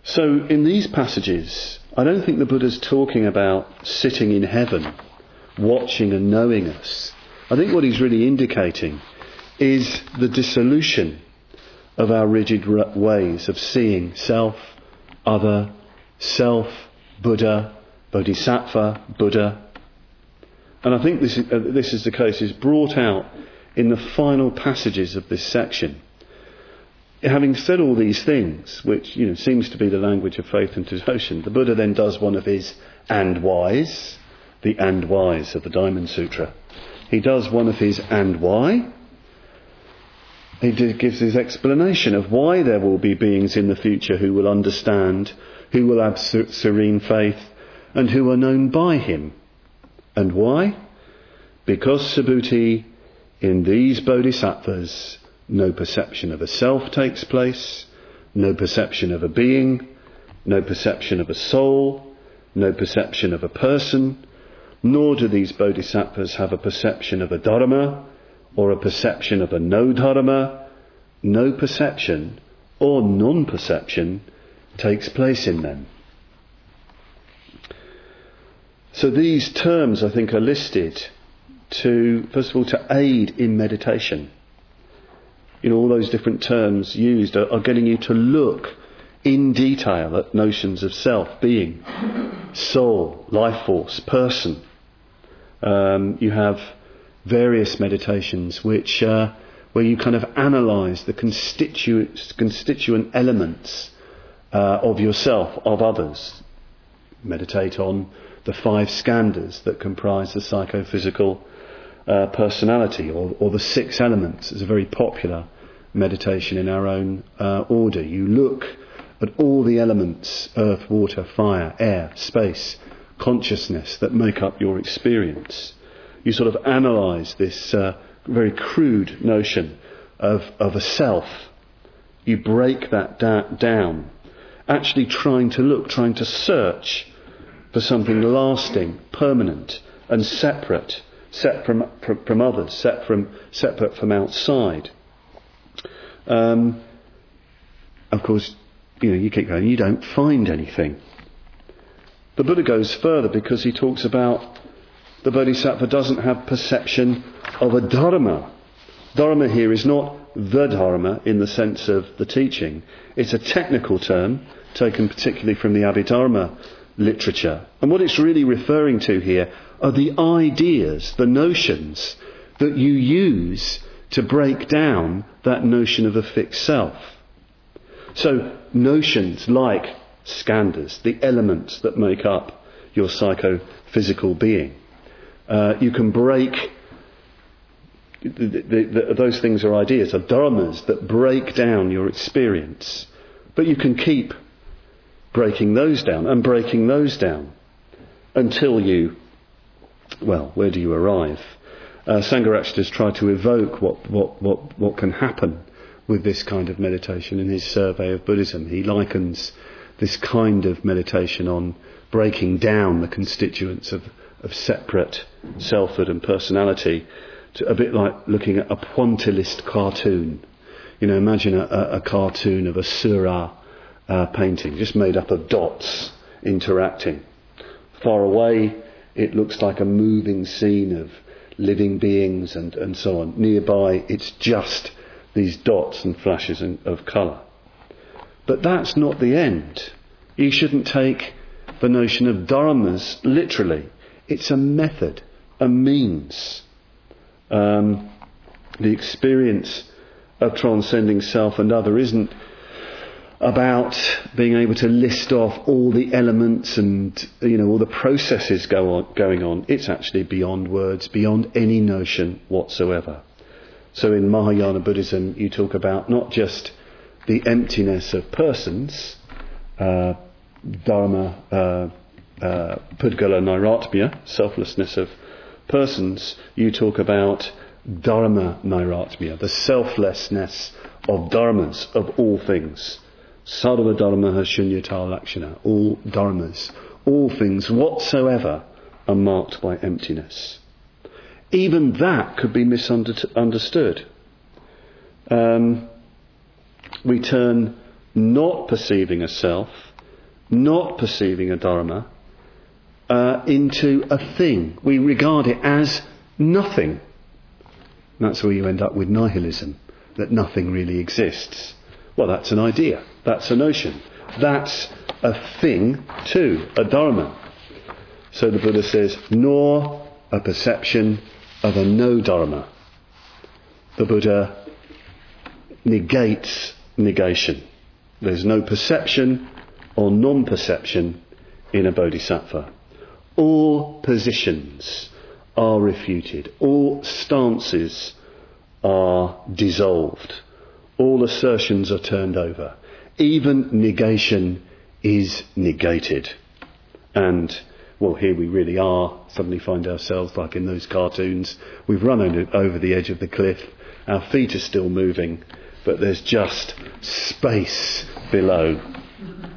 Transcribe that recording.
So in these passages, I don't think the Buddha's talking about sitting in heaven, watching and knowing us. I think what he's really indicating is the dissolution of our rigid ways of seeing self, other, self, Buddha, Bodhisattva, Buddha. And I think this is the case, is brought out in the final passages of this section. Having said all these things, which seems to be the language of faith and devotion, the Buddha then does one of his and whys, the and whys of the Diamond Sutra. He does one of his and why. He gives his explanation of why there will be beings in the future who will understand, who will have serene faith, and who are known by him. And why? Because, Subhuti, in these bodhisattvas, no perception of a self takes place, no perception of a being, no perception of a soul, no perception of a person, nor do these bodhisattvas have a perception of a dharma or a perception of a no-dharma. No perception or non-perception takes place in them. So these terms, I think, are listed to, first of all, to aid in meditation. All those different terms used are getting you to look in detail at notions of self, being, soul, life force, person. You have various meditations which where you kind of analyse the constituent elements of yourself, of others. Meditate on the 5 skandhas that comprise the psychophysical personality, or the 6 elements. It's a very popular meditation in our own order. You look at all the elements, earth, water, fire, air, space, consciousness, that make up your experience. You sort of analyse this very crude notion of a self. You break that down, actually trying to search for something lasting, permanent and separate from others, separate from outside. Of course, you keep going, you don't find anything. The Buddha goes further because he talks about the Bodhisattva doesn't have perception of a dharma. Dharma here is not the dharma in the sense of the teaching. It's a technical term taken particularly from the Abhidharma literature. And what it's really referring to here are the ideas, the notions that you use to break down that notion of a fixed self. So notions like skandhas, the elements that make up your psychophysical being. You can break, those things are ideas, are dharmas that break down your experience. But you can keep breaking those down and breaking those down until you, where do you arrive? Sangharakshita has tried to evoke what can happen with this kind of meditation in his survey of Buddhism. He likens this kind of meditation on breaking down the constituents of separate selfhood and personality to a bit like looking at a pointillist cartoon. Imagine a cartoon of a Sura painting, just made up of dots interacting. Far away, it looks like a moving scene of living beings and so on. Nearby, it's just these dots and flashes of colour. But that's not the end. You shouldn't take the notion of dharmas literally. It's a method, a means. The experience of transcending self and other isn't about being able to list off all the elements and all the processes going on. It's actually beyond words, beyond any notion whatsoever. So in Mahayana Buddhism, you talk about not just the emptiness of persons, dharma, Pudgala Nairatmya, selflessness of persons. You talk about Dharma Nairatmya, the selflessness of dharmas, of all things. Sarva dharmaha shunyata lakshana, all dharmas, all things whatsoever are marked by emptiness. Even that could be misunderstood. We turn not perceiving a self not perceiving a dharma, into a thing. We regard it as nothing. That's where you end up with nihilism, that nothing really exists. Well, that's an idea, that's a notion, that's a thing too, a dharma. So the Buddha says, nor a perception of a no dharma. The Buddha negates negation. There's no perception or non-perception in a bodhisattva. All positions are refuted. All stances are dissolved. All assertions are turned over. Even negation is negated. And, well, here we really are. Suddenly find ourselves like in those cartoons. We've run over the edge of the cliff. Our feet are still moving, but there's just space below.